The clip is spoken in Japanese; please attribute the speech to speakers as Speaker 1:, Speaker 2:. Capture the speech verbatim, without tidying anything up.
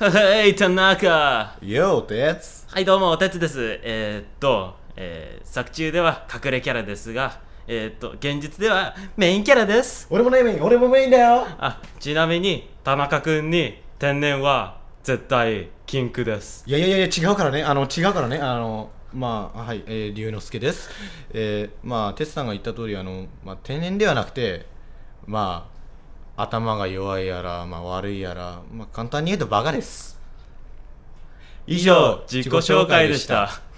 Speaker 1: はい、田中。
Speaker 2: よー、てつ。
Speaker 1: はい、どうも、おてつです。えー、っと、えー、作中では隠れキャラですが、えー、っと、現実ではメインキャラです。
Speaker 2: 俺もね、メイン、俺もメインだよ。
Speaker 1: あ、ちなみに、田中くんに天然は絶対禁句です。
Speaker 2: いやいやいや、違うからね、あの、違うからね、あの、まあ、はい、えー、龍之介です。えー、まあ、てつさんが言った通り、あの、まあ、天然ではなくて、まあ、頭が弱いやら、まあ、悪いやら、まあ、簡単に言うとバカです。
Speaker 1: 以上、自己紹介でした。